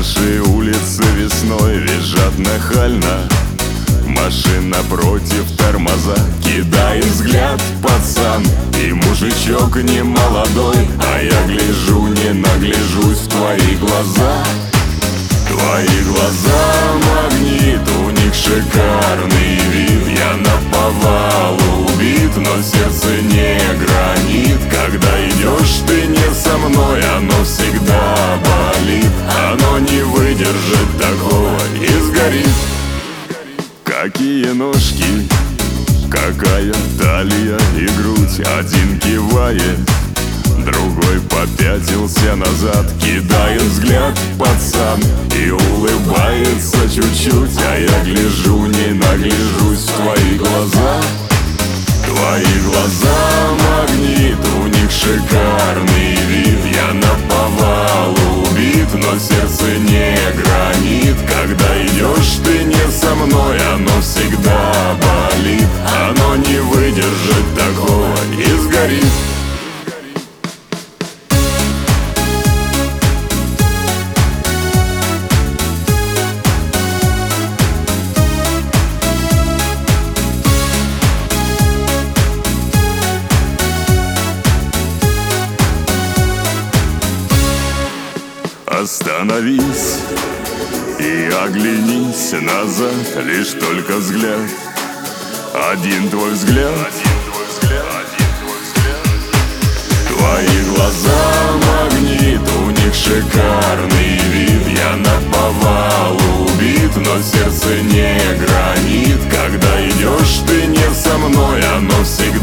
Наши улицы весной визжат нахально. Машина против тормоза, кидай взгляд, пацан. И мужичок не молодой, а я гляжу, не нагляжусь в твои глаза. Твои глаза магнит, у них шикарный вид. Я наповал убит, но сердце не гранит. Когда идешь ты не со мной, оно всегда болит. Оно не выдержит такого и сгорит. Какие ножки, какая талия и грудь. Один кивает, другой попятился назад. Кидает взгляд, пацан, и улыбается чуть-чуть. А я гляжу, не нагляжусь в твои глаза. Твои глаза магнит, у них шикарный вид. Я наповал убит, но сердце не гранит. Когда идешь ты не со мной, оно всегда болит. Оно не выдержит такого и сгорит. Остановись и оглянись назад, лишь только взгляд. Один твой взгляд. Твои глаза магнит, у них шикарный вид. Я наповал убит, но сердце не гранит. Когда идешь ты не со мной, оно всегда